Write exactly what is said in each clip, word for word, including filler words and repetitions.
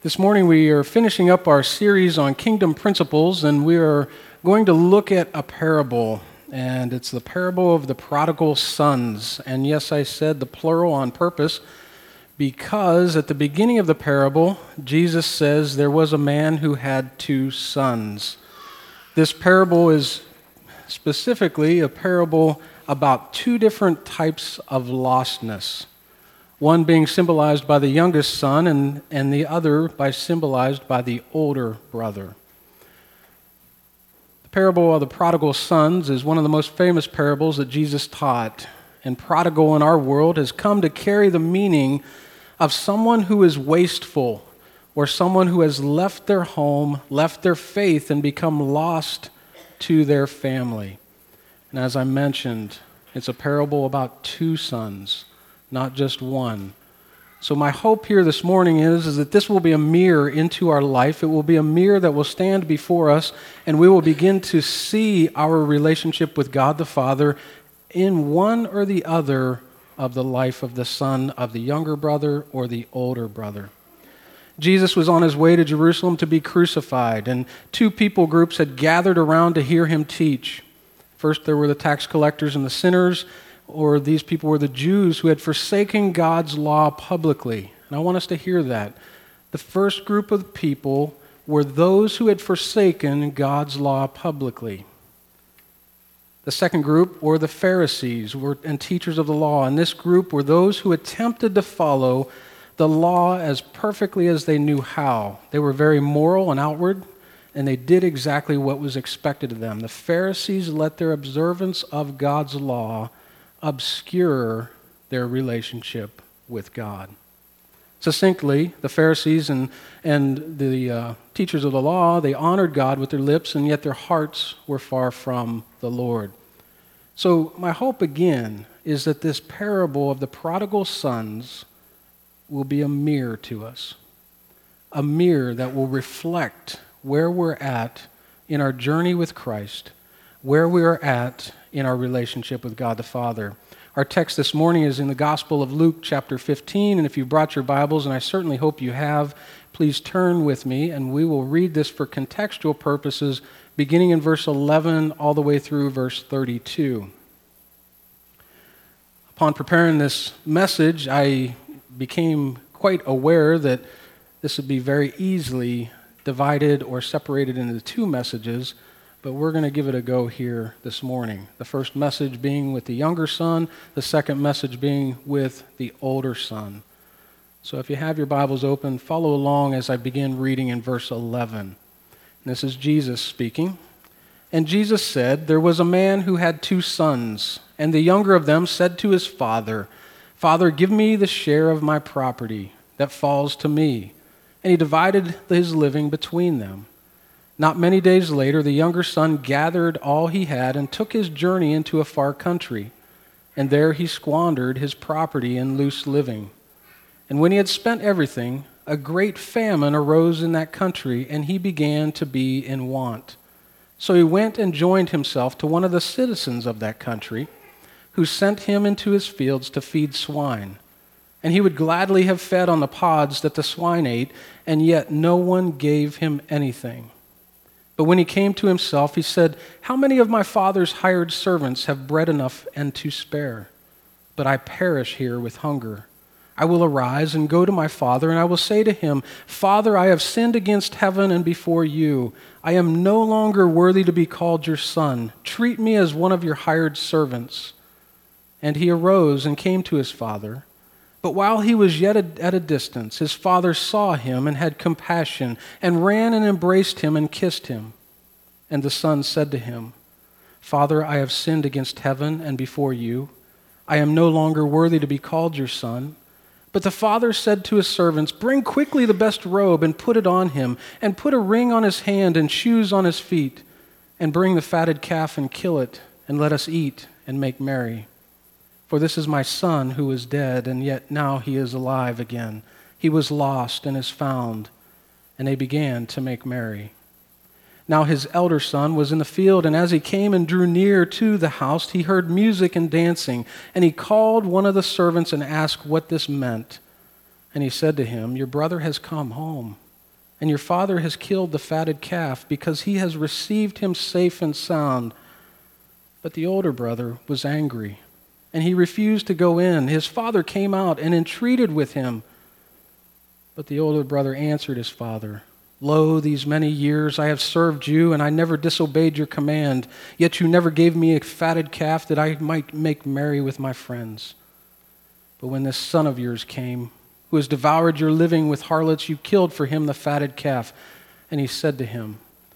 This morning we are finishing up our series on kingdom principles, and we are going to look at a parable, and it's the parable of the prodigal sons. And yes, I said the plural on purpose because at the beginning of the parable, Jesus says there was a man who had two sons. This parable is specifically a parable about two different types of lostness. One being symbolized by the youngest son, and, and the other by symbolized by the older brother. The parable of the prodigal sons is one of the most famous parables that Jesus taught. And prodigal in our world has come to carry the meaning of someone who is wasteful, or someone who has left their home, left their faith, and become lost to their family. And as I mentioned, it's a parable about two sons, not just one. So my hope here this morning is, is that this will be a mirror into our life. It will be a mirror that will stand before us, and we will begin to see our relationship with God the Father in one or the other of the life of the son of the younger brother or the older brother. Jesus was on his way to Jerusalem to be crucified, and two people groups had gathered around to hear him teach. First, there were the tax collectors and the sinners, or these people were the Jews who had forsaken God's law publicly. And I want us to hear that. The first group of people were those who had forsaken God's law publicly. The second group were the Pharisees were, and teachers of the law. And this group were those who attempted to follow the law as perfectly as they knew how. They were very moral and outward, and they did exactly what was expected of them. The Pharisees let their observance of God's law obscure their relationship with God. Succinctly, the Pharisees and, and the uh, teachers of the law, they honored God with their lips, and yet their hearts were far from the Lord. So my hope again is that this parable of the prodigal sons will be a mirror to us, a mirror that will reflect where we're at in our journey with Christ, where we are at in our relationship with God the Father. Our text this morning is in the Gospel of Luke chapter fifteen, and if you brought your Bibles, and I certainly hope you have, please turn with me, and we will read this for contextual purposes, beginning in verse eleven all the way through verse thirty-two. Upon preparing this message, I became quite aware that this would be very easily divided or separated into two messages, but we're going to give it a go here this morning. The first message being with the younger son, the second message being with the older son. So if you have your Bibles open, follow along as I begin reading in verse eleven. And this is Jesus speaking. And Jesus said, "There was a man who had two sons, and the younger of them said to his father, 'Father, give me the share of my property that falls to me.' And he divided his living between them. Not many days later, the younger son gathered all he had and took his journey into a far country. And there he squandered his property in loose living. And when he had spent everything, a great famine arose in that country, and he began to be in want. So he went and joined himself to one of the citizens of that country, who sent him into his fields to feed swine. And he would gladly have fed on the pods that the swine ate, and yet no one gave him anything. But when he came to himself, he said, 'How many of my father's hired servants have bread enough and to spare? But I perish here with hunger. I will arise and go to my father, and I will say to him, Father, I have sinned against heaven and before you. I am no longer worthy to be called your son. Treat me as one of your hired servants.' And he arose and came to his father. But while he was yet at a distance, his father saw him and had compassion, and ran and embraced him and kissed him. And the son said to him, 'Father, I have sinned against heaven and before you. I am no longer worthy to be called your son.' But the father said to his servants, 'Bring quickly the best robe and put it on him, and put a ring on his hand and shoes on his feet, and bring the fatted calf and kill it, and let us eat and make merry. For this is my son who was dead, and yet now he is alive again. He was lost and is found.' And they began to make merry. Now his elder son was in the field, and as he came and drew near to the house, he heard music and dancing. And he called one of the servants and asked what this meant. And he said to him, 'Your brother has come home, and your father has killed the fatted calf because he has received him safe and sound." But the older brother was angry, and he refused to go in. His father came out and entreated with him. But the older brother answered his father, "Lo, these many years I have served you, and I never disobeyed your command. Yet you never gave me a fatted calf that I might make merry with my friends. But when this son of yours came, who has devoured your living with harlots, you killed for him the fatted calf." And he said to him,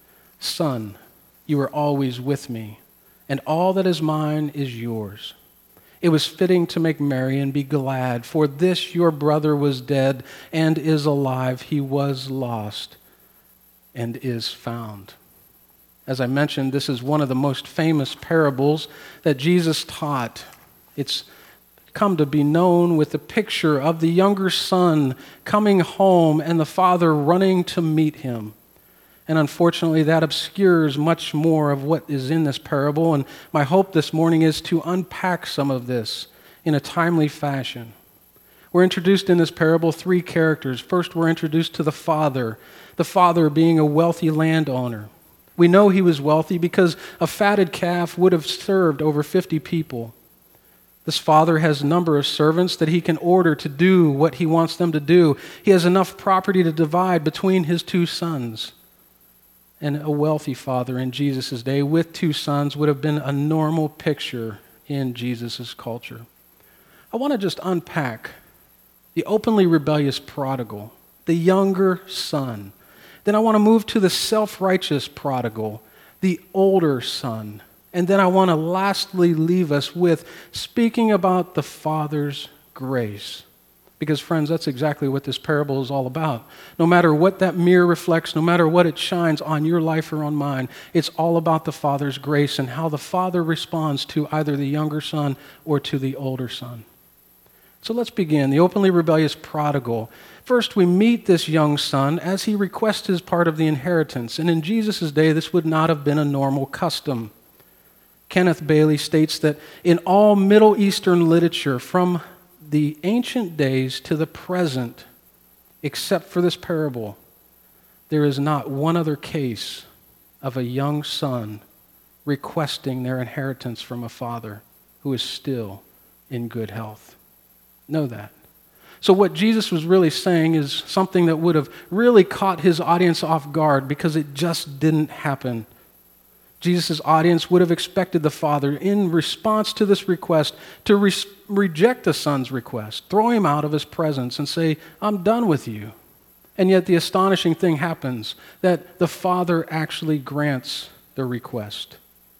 "Son, you are always with me, and all that is mine is yours. It was fitting to make merry and be glad, for this your brother was dead and is alive. He was lost and is found." As I mentioned, this is one of the most famous parables that Jesus taught. It's come to be known with the picture of the younger son coming home and the father running to meet him. And unfortunately, that obscures much more of what is in this parable. And my hope this morning is to unpack some of this in a timely fashion. We're introduced in this parable three characters. First, we're introduced to the father, the father being a wealthy landowner. We know he was wealthy because a fatted calf would have served over fifty people. This father has a number of servants that he can order to do what he wants them to do. He has enough property to divide between his two sons. And a wealthy father in Jesus' day with two sons would have been a normal picture in Jesus' culture. I want to just unpack the openly rebellious prodigal, the younger son. Then I want to move to the self-righteous prodigal, the older son. And then I want to lastly leave us with speaking about the Father's grace. Because, friends, that's exactly what this parable is all about. No matter what that mirror reflects, no matter what it shines on your life or on mine, it's all about the Father's grace and how the Father responds to either the younger son or to the older son. So let's begin. The openly rebellious prodigal. First, we meet this young son as he requests his part of the inheritance. And in Jesus' day, this would not have been a normal custom. Kenneth Bailey states that in all Middle Eastern literature, from the ancient days to the present, except for this parable, there is not one other case of a young son requesting their inheritance from a father who is still in good health. Know that. So what Jesus was really saying is something that would have really caught his audience off guard because it just didn't happen. Jesus' audience would have expected the father, in response to this request, to re- reject the son's request, throw him out of his presence and say, "I'm done with you." And yet the astonishing thing happens, that the father actually grants the request.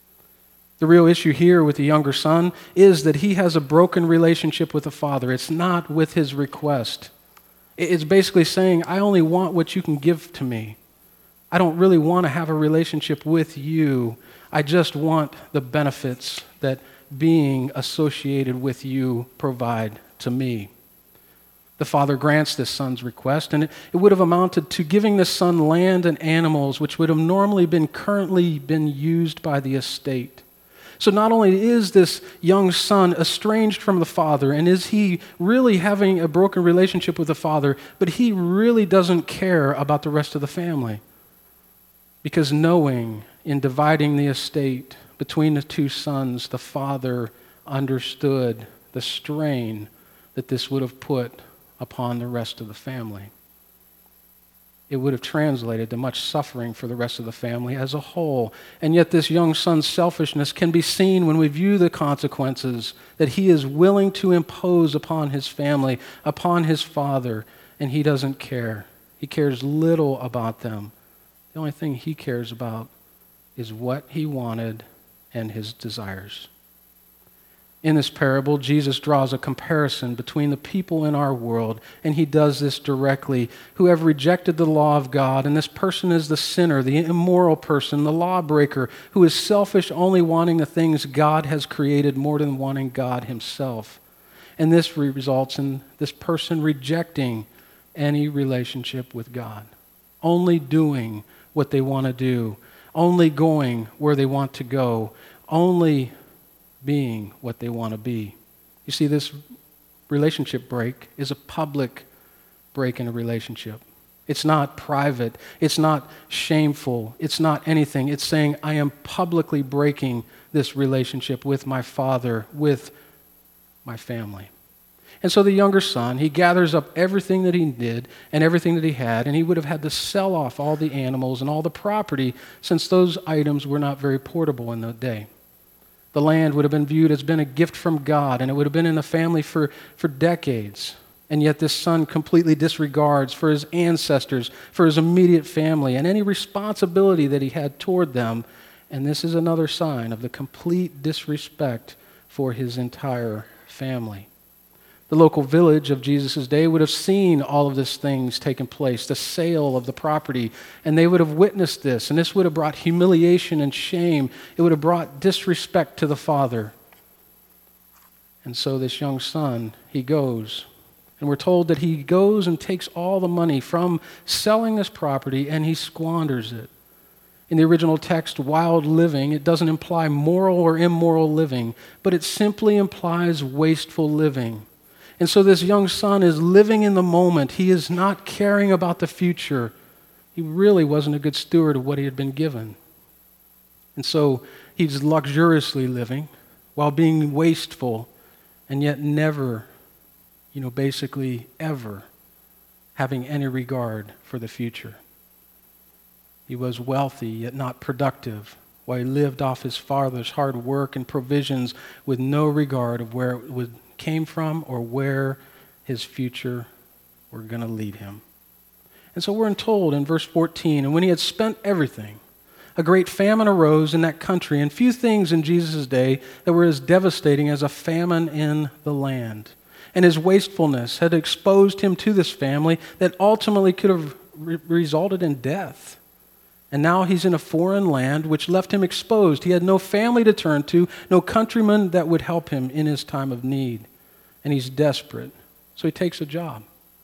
The real issue here with the younger son is that he has a broken relationship with the father. It's not with his request. It's basically saying, "I only want what you can give to me. I don't really want to have a relationship with you. I just want the benefits that being associated with you provide to me." The father grants this son's request, and it, it would have amounted to giving this son land and animals, which would have normally been currently been used by the estate. So not only is this young son estranged from the father, and is he really having a broken relationship with the father, but he really doesn't care about the rest of the family. Because knowing in dividing the estate between the two sons, the father understood the strain that this would have put upon the rest of the family. It would have translated to much suffering for the rest of the family as a whole. And yet this young son's selfishness can be seen when we view the consequences that he is willing to impose upon his family, upon his father, and he doesn't care. He cares little about them. The only thing he cares about is what he wanted and his desires. In this parable, Jesus draws a comparison between the people in our world, and he does this directly, who have rejected the law of God, and this person is the sinner, the immoral person, the lawbreaker, who is selfish, only wanting the things God has created more than wanting God himself. And this results in this person rejecting any relationship with God, only doing what they want to do, only going where they want to go, only being what they want to be. You see, this relationship break is a public break in a relationship. It's not private. It's not shameful. It's not anything. It's saying, I am publicly breaking this relationship with my father, with my family. And so the younger son, he gathers up everything that he did and everything that he had, and he would have had to sell off all the animals and all the property since those items were not very portable in the day. The land would have been viewed as been a gift from God, and it would have been in the family for, for decades. And yet this son completely disregards for his ancestors, for his immediate family, and any responsibility that he had toward them. And this is another sign of the complete disrespect for his entire family. The local village of Jesus' day would have seen all of these things taking place, the sale of the property, and they would have witnessed this, and this would have brought humiliation and shame. It would have brought disrespect to the father. And so this young son, he goes, and we're told that he goes and takes all the money from selling this property, and he squanders it. In the original text, wild living, it doesn't imply moral or immoral living, but it simply implies wasteful living. And so this young son is living in the moment. He is not caring about the future. He really wasn't a good steward of what he had been given. And so he's luxuriously living while being wasteful, and yet never, you know, basically ever having any regard for the future. He was wealthy yet not productive, while he lived off his father's hard work and provisions with no regard of where it would came from or where his future were going to lead him. And so we're told in verse fourteen, and when he had spent everything, a great famine arose in that country, and few things in Jesus' day that were as devastating as a famine in the land. And his wastefulness had exposed him to this family that ultimately could have re- resulted in death. And now he's in a foreign land which left him exposed. He had no family to turn to, no countryman that would help him in his time of need. And he's desperate, so he takes a job.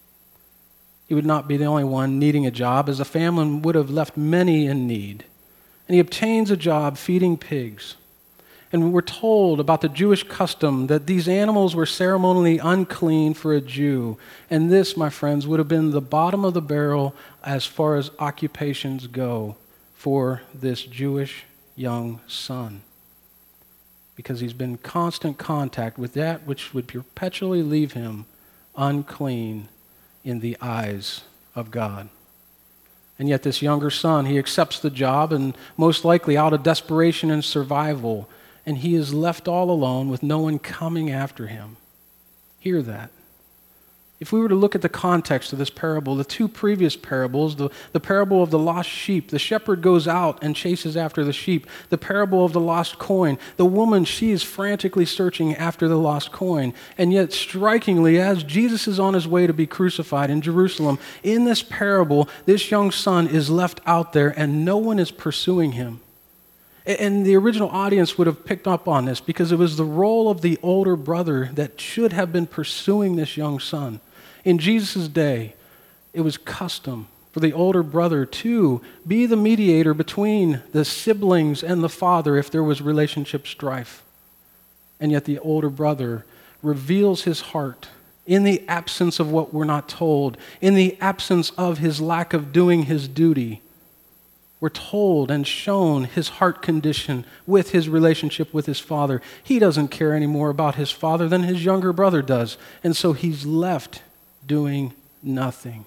He would not be the only one needing a job, as the famine would have left many in need. And he obtains a job feeding pigs. And we're told about the Jewish custom that these animals were ceremonially unclean for a Jew. And this, my friends, would have been the bottom of the barrel as far as occupations go for this Jewish young son. Because he's been in constant contact with that which would perpetually leave him unclean in the eyes of God. And yet this younger son, he accepts the job, and most likely out of desperation and survival, and he is left all alone with no one coming after him. Hear that. If we were to look at the context of this parable, the two previous parables, the, the parable of the lost sheep, the shepherd goes out and chases after the sheep. The parable of the lost coin, the woman, she is frantically searching after the lost coin. And yet, strikingly, as Jesus is on his way to be crucified in Jerusalem, in this parable, this young son is left out there and no one is pursuing him. And the original audience would have picked up on this because it was the role of the older brother that should have been pursuing this young son. In Jesus' day, it was custom for the older brother to be the mediator between the siblings and the father if there was relationship strife. And yet the older brother reveals his heart in the absence of what we're not told, in the absence of his lack of doing his duty. We're told and shown his heart condition with his relationship with his father. He doesn't care any more about his father than his younger brother does. And so he's left doing nothing.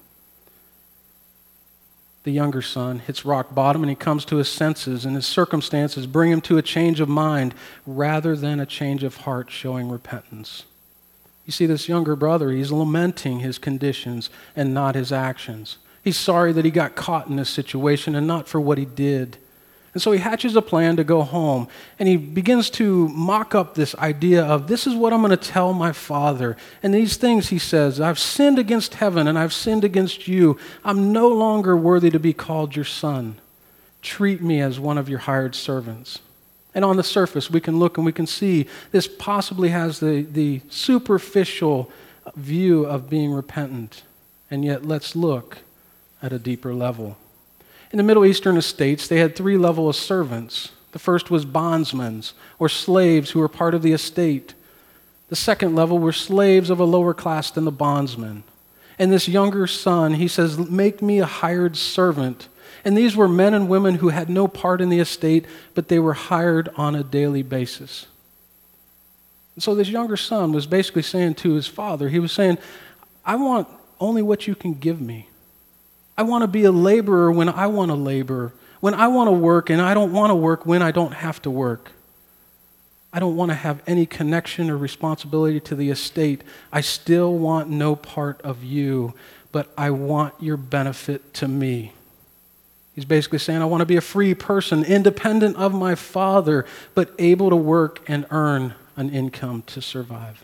The younger son hits rock bottom and he comes to his senses, and his circumstances bring him to a change of mind rather than a change of heart showing repentance. You see, this younger brother, he's lamenting his conditions and not his actions. He's sorry that he got caught in this situation and not for what he did. And so he hatches a plan to go home, and he begins to mock up this idea of, this is what I'm going to tell my father. And these things, he says, I've sinned against heaven and I've sinned against you. I'm no longer worthy to be called your son. Treat me as one of your hired servants. And on the surface, we can look and we can see this possibly has the, the superficial view of being repentant. And yet let's look at a deeper level. In the Middle Eastern estates, they had three levels of servants. The first was bondsmen, or slaves who were part of the estate. The second level were slaves of a lower class than the bondsmen. And this younger son, he says, make me a hired servant. And these were men and women who had no part in the estate, but they were hired on a daily basis. And so this younger son was basically saying to his father, he was saying, I want only what you can give me. I want to be a laborer when I want to labor, when I want to work, and I don't want to work when I don't have to work. I don't want to have any connection or responsibility to the estate. I still want no part of you, but I want your benefit to me. He's basically saying, I want to be a free person, independent of my father, but able to work and earn an income to survive.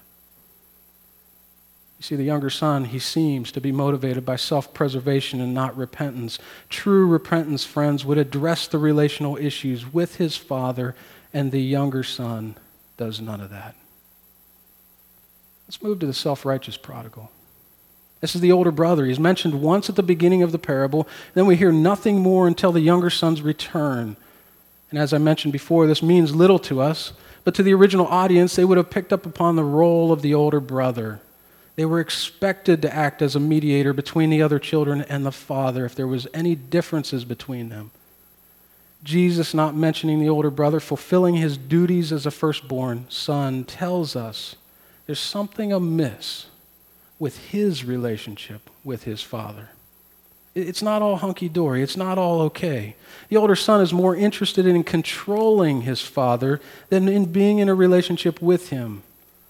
You see, the younger son, he seems to be motivated by self-preservation and not repentance. True repentance, friends, would address the relational issues with his father, and the younger son does none of that. Let's move to the self-righteous prodigal. This is the older brother. He's mentioned once at the beginning of the parable. Then we hear nothing more until the younger son's return. And as I mentioned before, this means little to us, but to the original audience, they would have picked up upon the role of the older brother. They were expected to act as a mediator between the other children and the father if there was any differences between them. Jesus, not mentioning the older brother, fulfilling his duties as a firstborn son, tells us there's something amiss with his relationship with his father. It's not all hunky-dory. It's not all okay. The older son is more interested in controlling his father than in being in a relationship with him.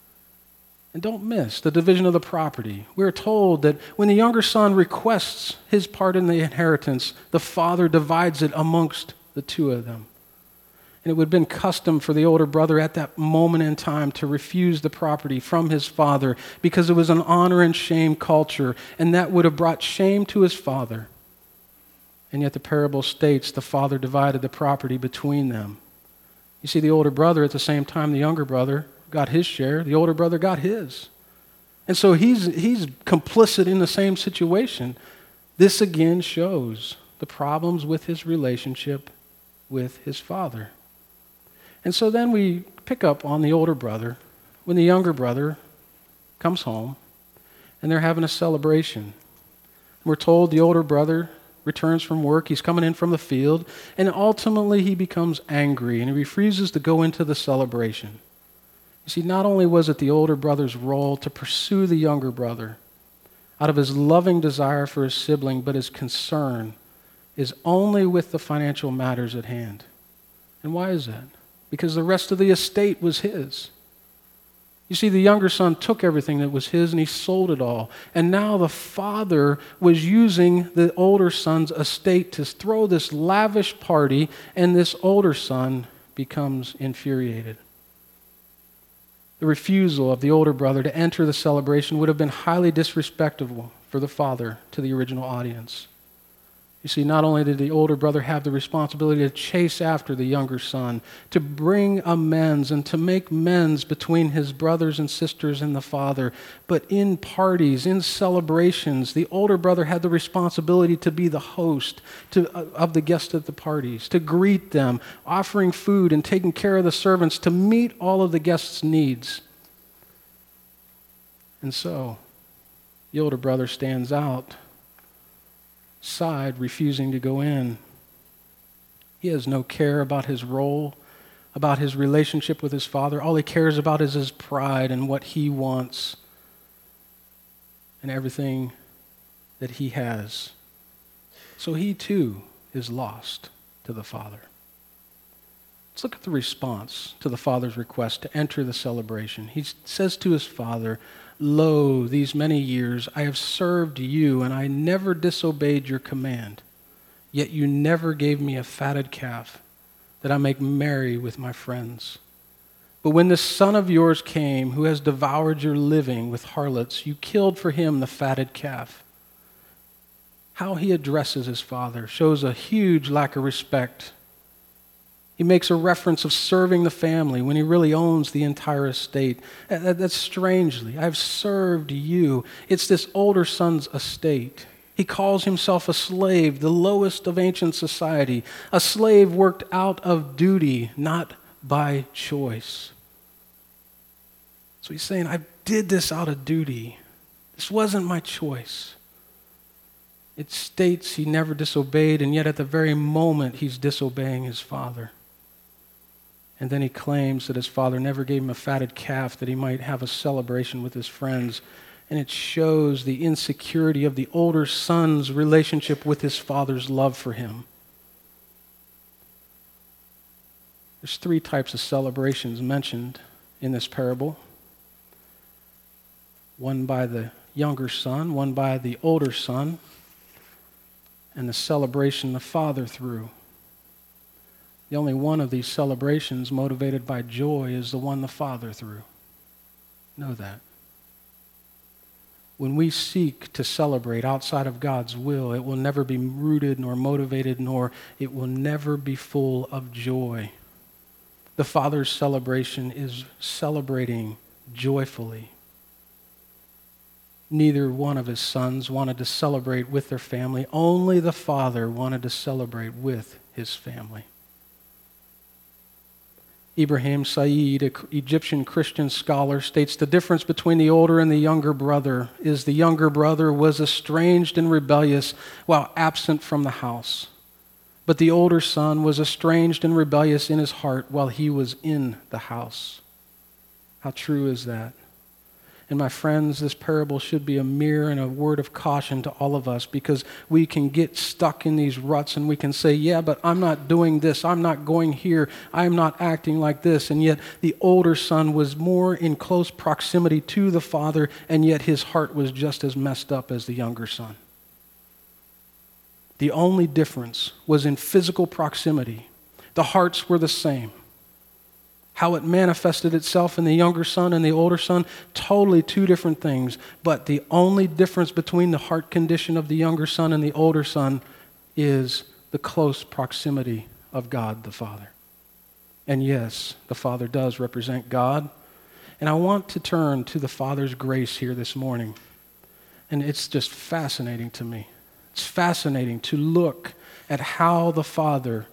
And don't miss the division of the property. We're told that when the younger son requests his part in the inheritance, the father divides it amongst the two of them. And it would have been custom for the older brother at that moment in time to refuse the property from his father because it was an honor and shame culture, and that would have brought shame to his father. And yet the parable states the father divided the property between them. You see, the older brother, at the same time, the younger brother got his share, the older brother got his. And so he's, he's complicit in the same situation. This again shows the problems with his relationship with his father. And so then we pick up on the older brother when the younger brother comes home and they're having a celebration. We're told the older brother returns from work, he's coming in from the field, and ultimately he becomes angry and he refuses to go into the celebration. You see, not only was it the older brother's role to pursue the younger brother out of his loving desire for his sibling, but his concern is only with the financial matters at hand. And why is that? Because the rest of the estate was his. You see, the younger son took everything that was his and he sold it all. And now the father was using the older son's estate to throw this lavish party, and this older son becomes infuriated. The refusal of the older brother to enter the celebration would have been highly disrespectful for the father to the original audience. You see, not only did the older brother have the responsibility to chase after the younger son, to bring amends and to make amends between his brothers and sisters and the father, but in parties, in celebrations, the older brother had the responsibility to be the host to, of the guests at the parties, to greet them, offering food and taking care of the servants, to meet all of the guests' needs. And so, the older brother stands out side, refusing to go in. He has no care about his role, about his relationship with his father. All he cares about is his pride and what he wants and everything that he has. So he too is lost to the father. Let's look at the response to the father's request to enter the celebration. He says to his father, "Lo, these many years I have served you, and I never disobeyed your command. Yet you never gave me a fatted calf, that I may make merry with my friends. But when this son of yours came, who has devoured your living with harlots, you killed for him the fatted calf." How he addresses his father shows a huge lack of respect. He makes a reference of serving the family when he really owns the entire estate. That's strangely, I've served you. It's this older son's estate. He calls himself a slave, the lowest of ancient society, a slave worked out of duty, not by choice. So he's saying, I did this out of duty. This wasn't my choice. It states he never disobeyed, and yet at the very moment he's disobeying his father. And then he claims that his father never gave him a fatted calf that he might have a celebration with his friends. And it shows the insecurity of the older son's relationship with his father's love for him. There's three types of celebrations mentioned in this parable. One by the younger son, one by the older son, and the celebration the father threw. The only one of these celebrations motivated by joy is the one the father threw. Know that. When we seek to celebrate outside of God's will, it will never be rooted nor motivated, nor it will never be full of joy. The father's celebration is celebrating joyfully. Neither one of his sons wanted to celebrate with their family. Only the father wanted to celebrate with his family. Ibrahim Said, an Egyptian Christian scholar, states the difference between the older and the younger brother is the younger brother was estranged and rebellious while absent from the house. But the older son was estranged and rebellious in his heart while he was in the house. How true is that? And my friends, this parable should be a mirror and a word of caution to all of us, because we can get stuck in these ruts and we can say, yeah, but I'm not doing this, I'm not going here, I'm not acting like this. And yet the older son was more in close proximity to the father, and yet his heart was just as messed up as the younger son. The only difference was in physical proximity. The hearts were the same. How it manifested itself in the younger son and the older son, totally two different things. But the only difference between the heart condition of the younger son and the older son is the close proximity of God the Father. And yes, the Father does represent God. And I want to turn to the Father's grace here this morning. And it's just fascinating to me. It's fascinating to look at how the Father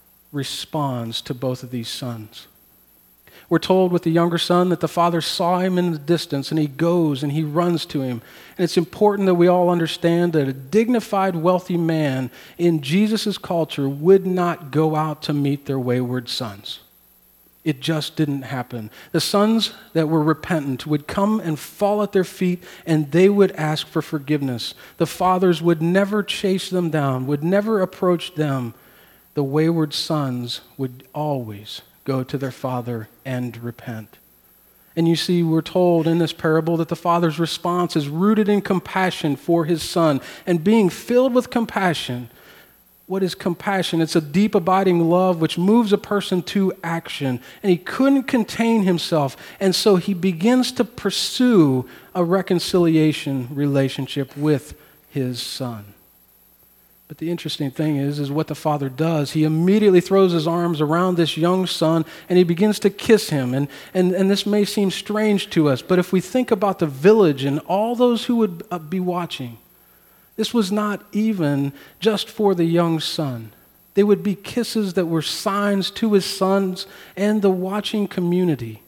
responds to both of these sons. We're told with the younger son that the father saw him in the distance, and he goes and he runs to him. And it's important that we all understand that a dignified, wealthy man in Jesus' culture would not go out to meet their wayward sons. It just didn't happen. The sons that were repentant would come and fall at their feet, and they would ask for forgiveness. The fathers would never chase them down, would never approach them. The wayward sons would always go to their father and repent. And you see, we're told in this parable that the father's response is rooted in compassion for his son. And being filled with compassion, what is compassion? It's a deep, abiding love which moves a person to action. And he couldn't contain himself. And so he begins to pursue a reconciliation relationship with his son. But the interesting thing is, is what the father does. He immediately throws his arms around this young son and he begins to kiss him. And, and, and this may seem strange to us, but if we think about the village and all those who would be watching, this was not even just for the young son. They would be kisses that were signs to his sons and the watching community.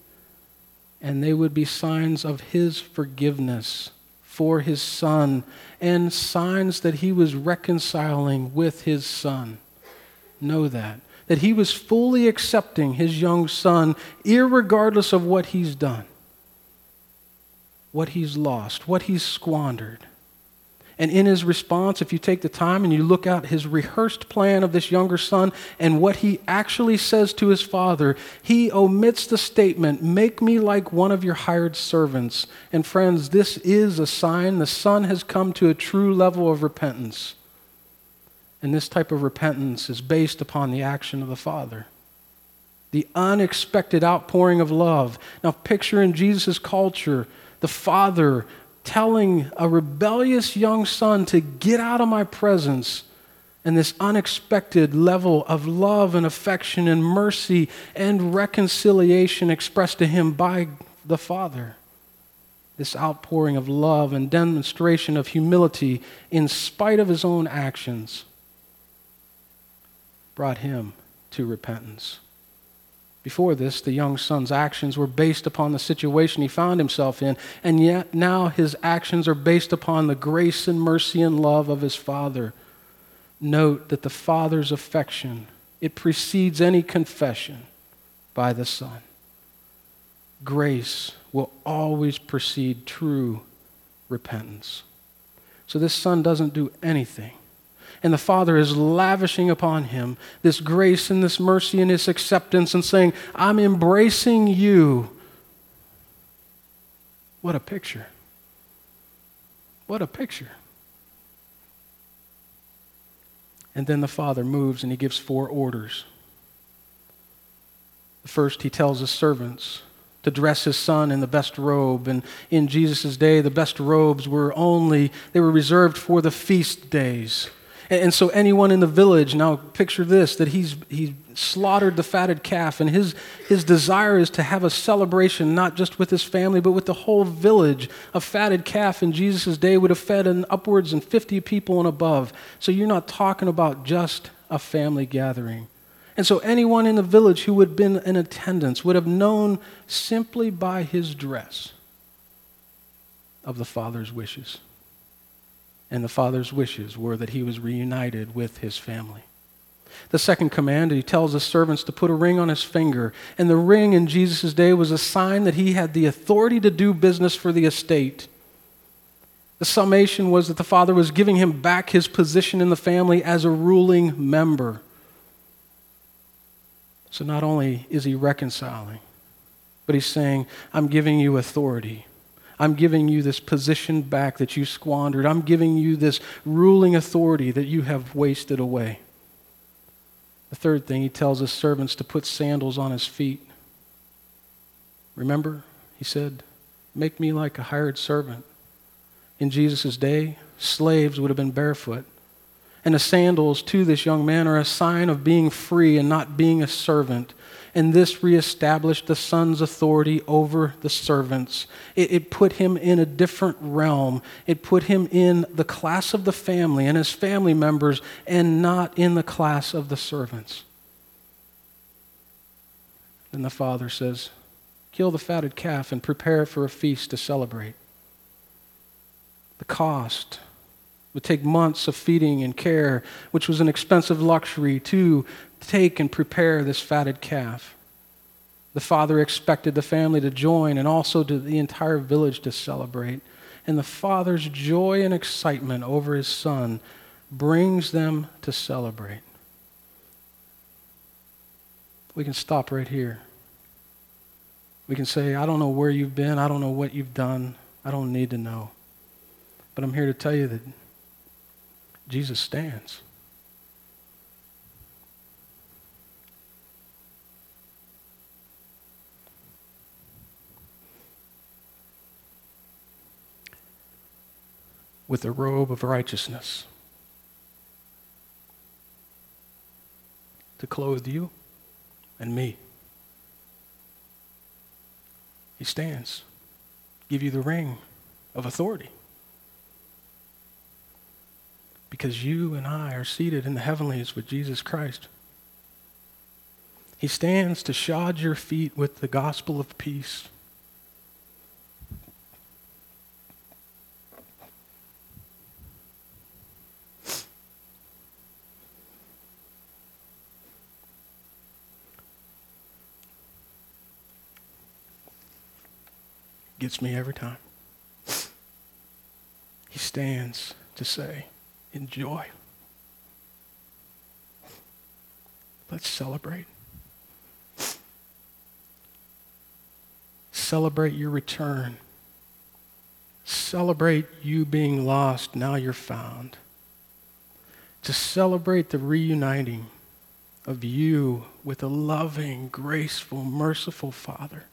And they would be signs of his forgiveness for his son, and signs that he was reconciling with his son. Know that. That he was fully accepting his young son, irregardless of what he's done, what he's lost, what he's squandered. And in his response, if you take the time and you look at his rehearsed plan of this younger son and what he actually says to his father, he omits the statement, "Make me like one of your hired servants." And friends, this is a sign the son has come to a true level of repentance. And this type of repentance is based upon the action of the father. The unexpected outpouring of love. Now picture in Jesus' culture, the father telling a rebellious young son to get out of my presence, and this unexpected level of love and affection and mercy and reconciliation expressed to him by the father. This outpouring of love and demonstration of humility in spite of his own actions brought him to repentance. Before this, the young son's actions were based upon the situation he found himself in, and yet now his actions are based upon the grace and mercy and love of his father. Note that the father's affection, it precedes any confession by the son. Grace will always precede true repentance. So this son doesn't do anything. And the Father is lavishing upon him this grace and this mercy and this acceptance and saying, I'm embracing you. What a picture. What a picture. And then the Father moves and he gives four orders. First, he tells his servants to dress his son in the best robe. And in Jesus' day, the best robes were only, they were reserved for the feast days. And so anyone in the village, now picture this, that he's he slaughtered the fatted calf, and his, his desire is to have a celebration not just with his family, but with the whole village. A fatted calf in Jesus' day would have fed an upwards of fifty people and above. So you're not talking about just a family gathering. And so anyone in the village who would have been in attendance would have known simply by his dress of the Father's wishes. And the Father's wishes were that he was reunited with his family. The second command, he tells the servants to put a ring on his finger. And the ring in Jesus' day was a sign that he had the authority to do business for the estate. The summation was that the Father was giving him back his position in the family as a ruling member. So not only is he reconciling, but he's saying, I'm giving you authority. I'm giving you this position back that you squandered. I'm giving you this ruling authority that you have wasted away. The third thing, he tells his servants to put sandals on his feet. Remember, he said, make me like a hired servant. In Jesus' day, slaves would have been barefoot. And the sandals to this young man are a sign of being free and not being a servant. And this reestablished the son's authority over the servants. It, it put him in a different realm. It put him in the class of the family and his family members, and not in the class of the servants. Then the Father says, kill the fatted calf and prepare for a feast to celebrate. The cost would take months of feeding and care, which was an expensive luxury to take and prepare this fatted calf. The Father expected the family to join and also to the entire village to celebrate. And the Father's joy and excitement over his son brings them to celebrate. We can stop right here. We can say, I don't know where you've been. I don't know what you've done. I don't need to know. But I'm here to tell you that Jesus stands. With a robe of righteousness to clothe you and me. He stands, give you the ring of authority. Because you and I are seated in the heavenlies with Jesus Christ. He stands to shod your feet with the gospel of peace. Gets me every time. He stands to say, enjoy. Let's celebrate. Celebrate your return. Celebrate you being lost, now you're found. To celebrate the reuniting of you with a loving, graceful, merciful Father.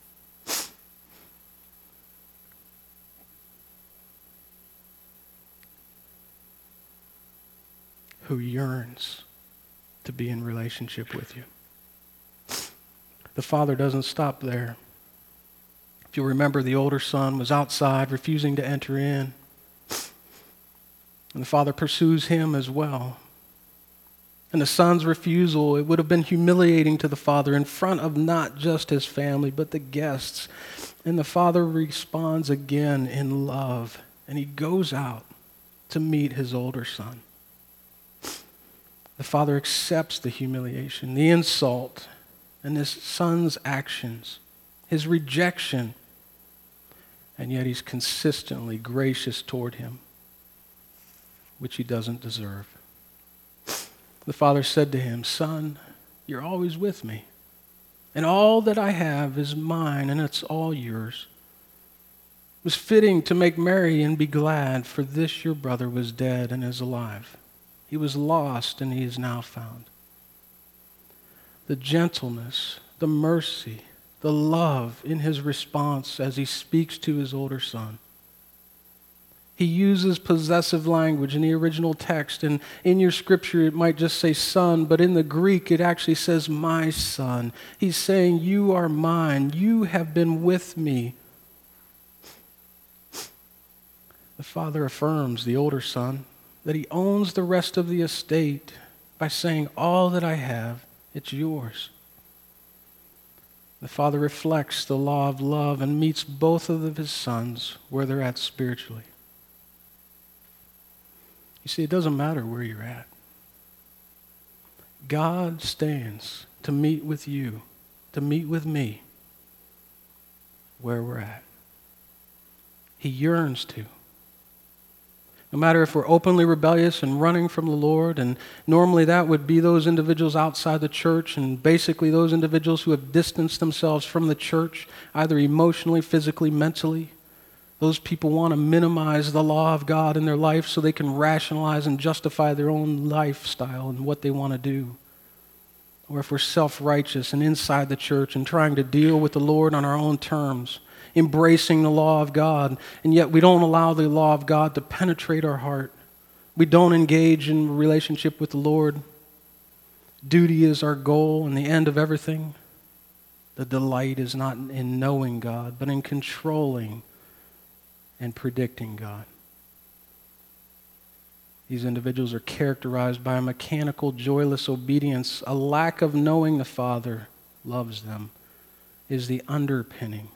Who yearns to be in relationship with you. The Father doesn't stop there. If you remember, the older son was outside, refusing to enter in. And the Father pursues him as well. And the son's refusal, it would have been humiliating to the father in front of not just his family, but the guests. And the father responds again in love, and he goes out to meet his older son. The father accepts the humiliation, the insult, and his son's actions, his rejection, and yet he's consistently gracious toward him, which he doesn't deserve. The father said to him, "Son, you're always with me, and all that I have is mine, and it's all yours. It was fitting to make merry and be glad, for this your brother was dead and is alive. He was lost, and he is now found." The gentleness, the mercy, the love in his response as he speaks to his older son. He uses possessive language in the original text, and in your scripture it might just say son, but in the Greek it actually says my son. He's saying, you are mine. You have been with me. The father affirms the older son that he owns the rest of the estate by saying, all that I have, it's yours. The father reflects the law of love and meets both of his sons where they're at spiritually. You see, it doesn't matter where you're at. God stands to meet with you, to meet with me, where we're at. He yearns to. No matter if we're openly rebellious and running from the Lord, and normally that would be those individuals outside the church, and basically those individuals who have distanced themselves from the church, either emotionally, physically, mentally. Those people want to minimize the law of God in their life so they can rationalize and justify their own lifestyle and what they want to do. Or if we're self-righteous and inside the church and trying to deal with the Lord on our own terms, embracing the law of God, and yet we don't allow the law of God to penetrate our heart. We don't engage in relationship with the Lord. Duty is our goal and the end of everything. The delight is not in knowing God, but in controlling and predicting God. These individuals are characterized by a mechanical, joyless obedience. A lack of knowing the Father loves them is the underpinning.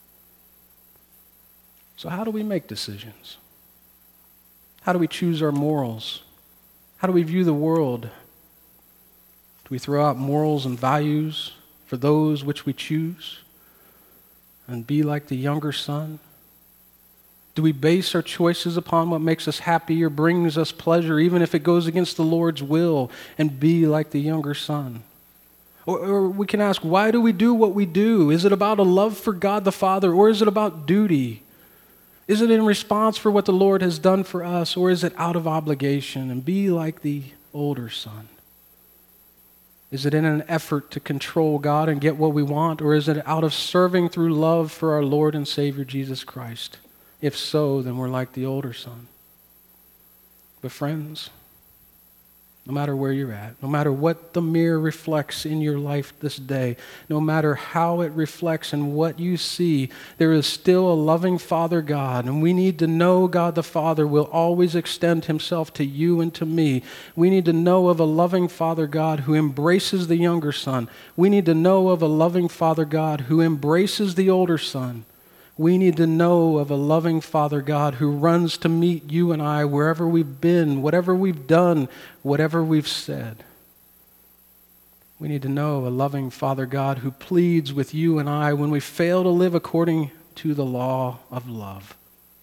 So how do we make decisions? How do we choose our morals? How do we view the world? Do we throw out morals and values for those which we choose and be like the younger son? Do we base our choices upon what makes us happy or brings us pleasure, even if it goes against the Lord's will, and be like the younger son? Or, or we can ask, why do we do what we do? Is it about a love for God the Father, or is it about duty? Is it in response for what the Lord has done for us, or is it out of obligation? And be like the older son. Is it in an effort to control God and get what we want, or is it out of serving through love for our Lord and Savior Jesus Christ? If so, then we're like the older son. But friends, no matter where you're at, no matter what the mirror reflects in your life this day, no matter how it reflects in what you see, there is still a loving Father God, and we need to know God the Father will always extend himself to you and to me. We need to know of a loving Father God who embraces the younger son. We need to know of a loving Father God who embraces the older son. We need to know of a loving Father God who runs to meet you and I wherever we've been, whatever we've done, whatever we've said. We need to know a loving Father God who pleads with you and I when we fail to live according to the law of love.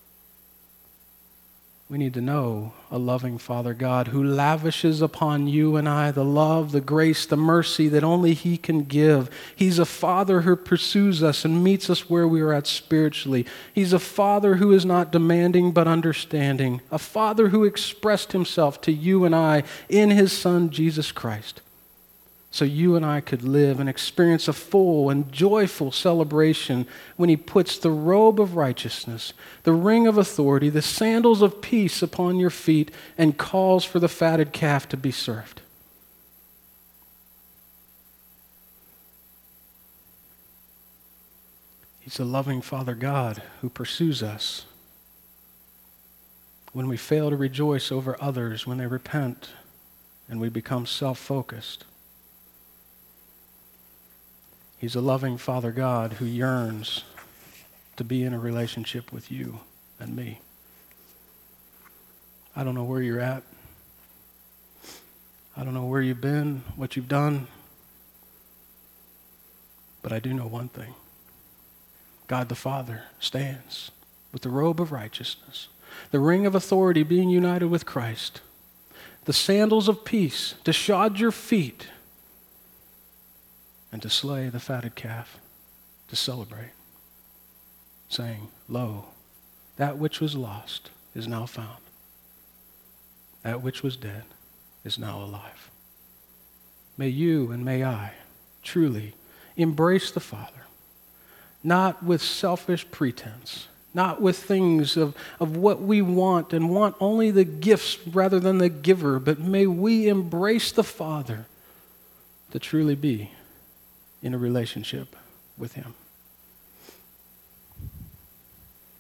We need to know a loving Father God who lavishes upon you and I the love, the grace, the mercy that only he can give. He's a Father who pursues us and meets us where we are at spiritually. He's a Father who is not demanding but understanding. A Father who expressed himself to you and I in his Son, Jesus Christ, so you and I could live and experience a full and joyful celebration when he puts the robe of righteousness, the ring of authority, the sandals of peace upon your feet, and calls for the fatted calf to be served. He's a loving Father God who pursues us when we fail to rejoice over others when they repent, and we become self-focused. He's a loving Father God who yearns to be in a relationship with you and me. I don't know where you're at. I don't know where you've been, what you've done. But I do know one thing. God the Father stands with the robe of righteousness, the ring of authority being united with Christ, the sandals of peace to shod your feet, and to slay the fatted calf, to celebrate, saying, "Lo, that which was lost is now found. That which was dead is now alive." May you and may I truly embrace the Father, not with selfish pretense, not with things of, of what we want and want only the gifts rather than the giver, but may we embrace the Father to truly be in a relationship with Him.